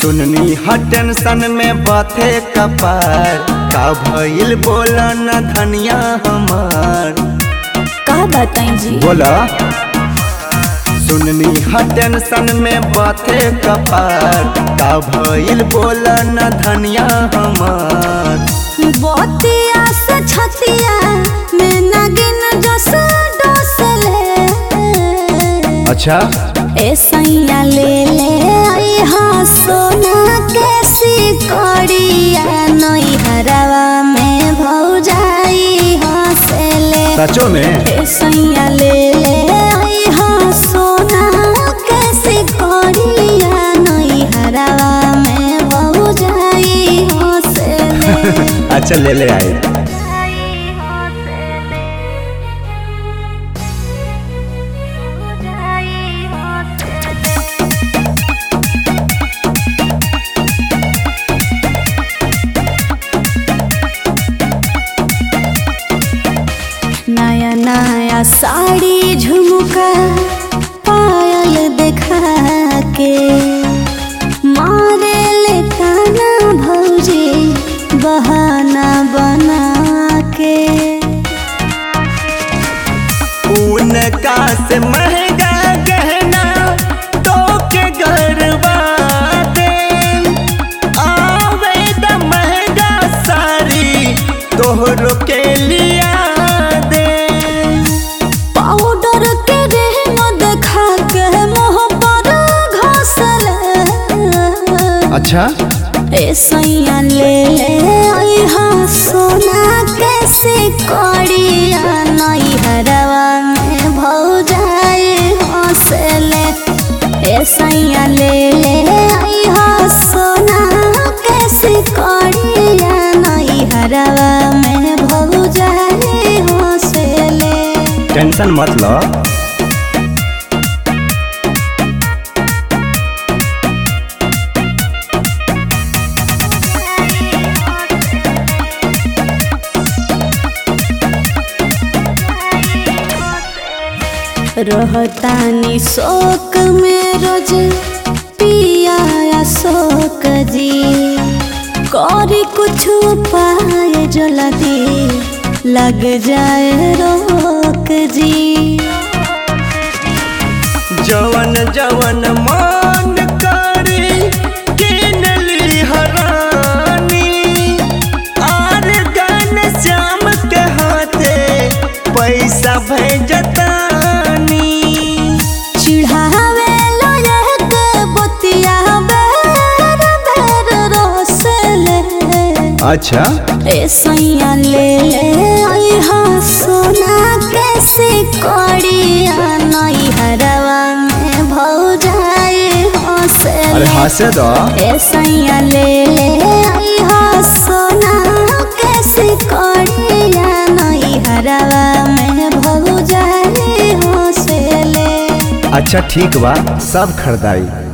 सुननी ह टेंशन में बाथे कपार का भइल बोला न धनिया हमार। का बताई जी बोला सुननी ह टेंशन में बाथे कपार का भइल बोला न धनिया हमार। बतिया से छतिया में नागिन जस डोसले। अच्छा ए सैया ले ले आई हाँ सोना कैसी कड़िया नई हरवा में भौजाई हंसले। सचो में ए सैया ले ले आई हाँ सोना कैसी कड़िया नई हरवा में भौजाई हंसले। अच्छा ले ले आई। नया नया साड़ी झुमका पायल देखा के मारे ले ताना भौजी बहाना बना के। उनका से महंगा गहना तो के गरबा दे आवे द महंगा साड़ी तोहरो के लिया दे। पाउडर के रेहन देखा के मुँह पर घसले। अच्छा ए सैया ले ले आई हाँ सोना कैसे कड़िया नई हरवा में भौजाई हंसले। ए सैया ले ले आई हाँ सोना कैसे कड़िया नई हरवा में भौजाई हंसले। टेंशन मत लो। रहतानी शोक में रोज पिया शोक जी करी कुछ पाए जल्दी लग जाए रोक जी। जवन जवन मान करी किन ली हरानी आर गन श्याम के हाथे पैसा भेजतानी। चिढ़ावे लायक बतिया बेर बेर रोसले। अच्छा ए सैया ले ले आई हाँ सोना कैसे कड़िया नई हरवा में भौजाई हंसले। अरे हंसे दो। ए सैया ले ले आई हाँ सोना कैसे कड़िया नई हरवा में भौजाई हंसले। अच्छा ठीक बा सब खरीदारी।